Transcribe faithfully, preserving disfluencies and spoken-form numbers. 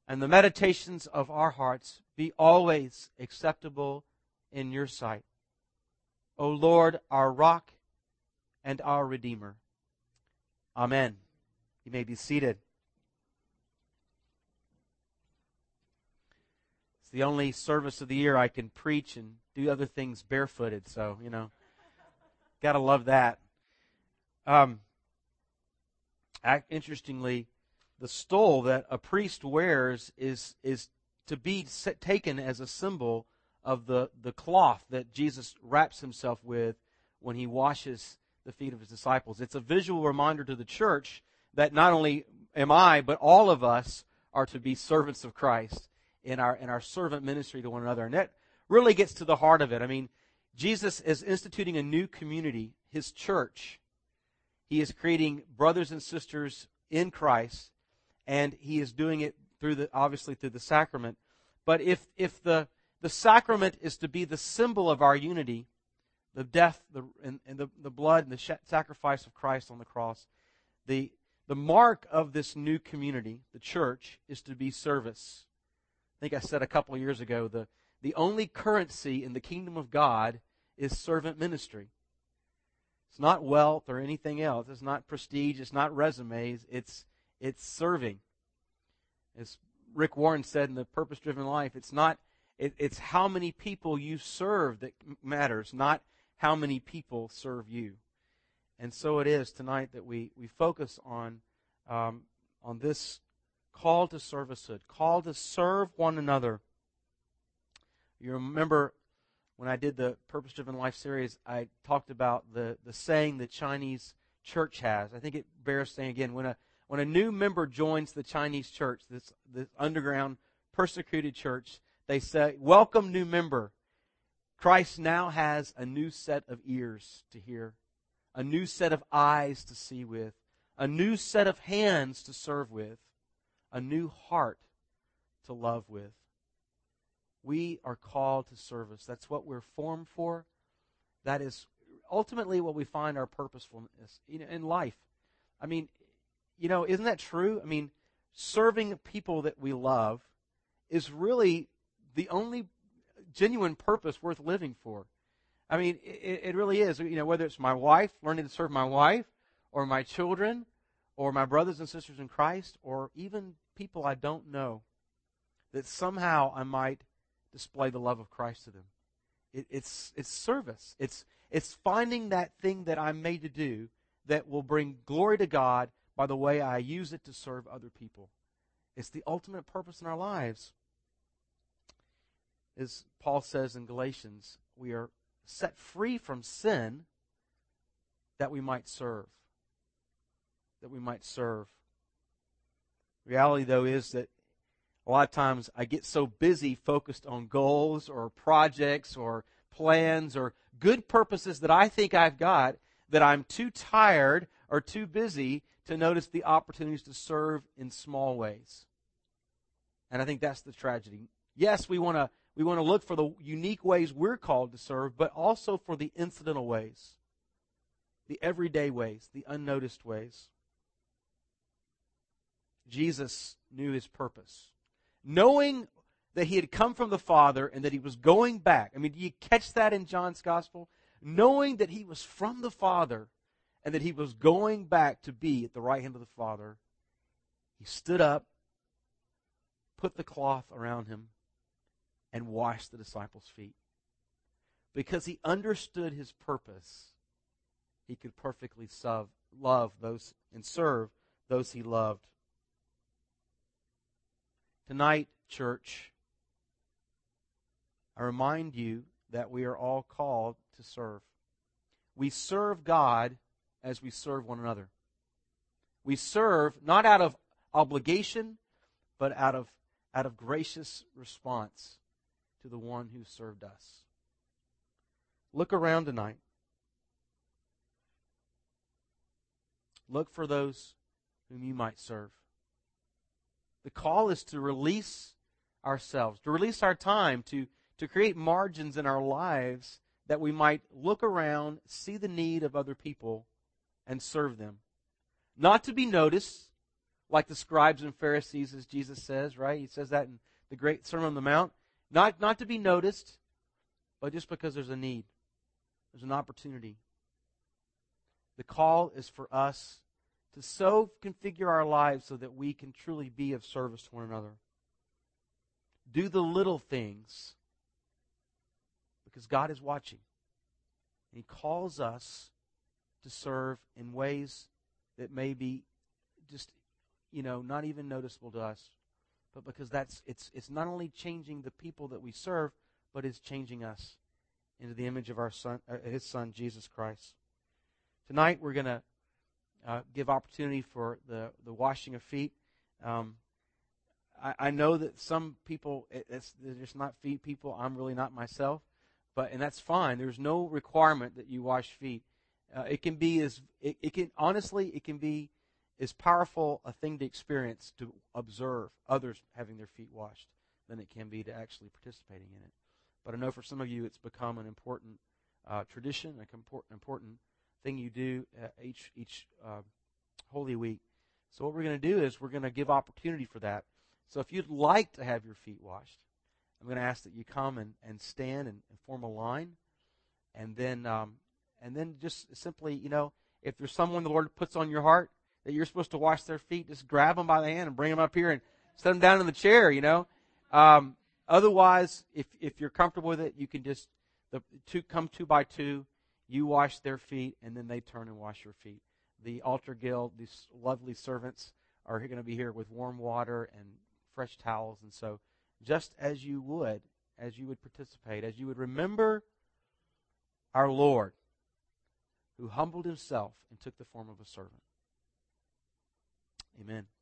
and the meditations of our hearts be always acceptable in your sight. O Lord, our rock and our Redeemer. Amen. You may be seated. It's the only service of the year I can preach and do other things barefooted, so, you know, gotta love that. Um, interestingly, the stole that a priest wears is is to be taken as a symbol of the, the cloth that Jesus wraps himself with when he washes the feet of his disciples. It's a visual reminder to the church that not only am I, but all of us are to be servants of Christ in our in our servant ministry to one another. And that really gets to the heart of it. I mean, Jesus is instituting a new community, his church. He is creating brothers and sisters in Christ, and he is doing it through the obviously through the sacrament. But if if the the sacrament is to be the symbol of our unity, the death, the and, and the, the blood and the sacrifice of Christ on the cross, the the mark of this new community, the church, is to be service. I think I said a couple of years ago, the, the only currency in the kingdom of God is servant ministry. It's not wealth or anything else. It's not prestige. It's not resumes. It's it's serving. As Rick Warren said in The Purpose-Driven Life, it's not it, it's how many people you serve that matters, not how many people serve you. And so it is tonight that we, we focus on um, on this call to servicehood, call to serve one another. You remember when I did the Purpose-Driven Life series, I talked about the, the saying the Chinese church has. I think it bears saying again, when a when a new member joins the Chinese church, this, this underground persecuted church, they say, "Welcome, new member. Christ now has a new set of ears to hear, a new set of eyes to see with, a new set of hands to serve with, a new heart to love with." We are called to service. That's what we're formed for. That is ultimately what we find our purposefulness in life. I mean, you know, isn't that true? I mean, serving people that we love is really the only genuine purpose worth living for. I mean, it, it really is. You know, whether it's my wife, learning to serve my wife, or my children, or my brothers and sisters in Christ, or even people I don't know, that somehow I might display the love of Christ to them. It, it's it's service. It's it's finding that thing that I'm made to do that will bring glory to God by the way I use it to serve other people. It's the ultimate purpose in our lives. As Paul says in Galatians, we are set free from sin that we might serve. That we might serve. Reality, though, is that a lot of times I get so busy focused on goals or projects or plans or good purposes that I think I've got that I'm too tired or too busy to notice the opportunities to serve in small ways. And I think that's the tragedy. Yes, we want to we want to look for the unique ways we're called to serve, but also for the incidental ways, the everyday ways, the unnoticed ways. Jesus knew his purpose. Knowing that he had come from the Father and that he was going back. I mean, do you catch that in John's Gospel? Knowing that he was from the Father and that he was going back to be at the right hand of the Father, he stood up, put the cloth around him, and washed the disciples' feet. Because he understood his purpose, he could perfectly serve, love those and serve those he loved. Tonight, church, I remind you that we are all called to serve. We serve God as we serve one another. We serve not out of obligation, but out of, out of gracious response to the one who served us. Look around tonight. Look for those whom you might serve. The call is to release ourselves, to release our time, to, to create margins in our lives that we might look around, see the need of other people, and serve them. Not to be noticed, like the scribes and Pharisees, as Jesus says, right? He says that in the great Sermon on the Mount. Not, not to be noticed, but just because there's a need. There's an opportunity. The call is for us to so configure our lives so that we can truly be of service to one another. Do the little things because God is watching. And He calls us to serve in ways that may be just, you know, not even noticeable to us. But because that's it's it's not only changing the people that we serve, but it's changing us into the image of our son, uh, His Son, Jesus Christ. Tonight we're going to uh, give opportunity for the, the washing of feet. Um, I, I know that some people, it, it's, they're just not feet people. I'm really not myself. But and that's fine. There's no requirement that you wash feet. Uh, it can be as it, it can honestly it can be as powerful a thing to experience to observe others having their feet washed than it can be to actually participating in it. But I know for some of you it's become an important uh, tradition, an important important thing you do uh, each each uh, Holy Week. So what we're going to do is we're going to give opportunity for that. So if you'd like to have your feet washed, I'm going to ask that you come and, and stand and, and form a line, and then um, and then just simply, you know, if there's someone the Lord puts on your heart that you're supposed to wash their feet, just grab them by the hand and bring them up here and set them down in the chair, you know. Um, otherwise, if if you're comfortable with it, you can just the two come two by two. You wash their feet, and then they turn and wash your feet. The altar guild, these lovely servants, are going to be here with warm water and fresh towels, and so just as you would, as you would participate, as you would remember our Lord, who humbled Himself and took the form of a servant. Amen.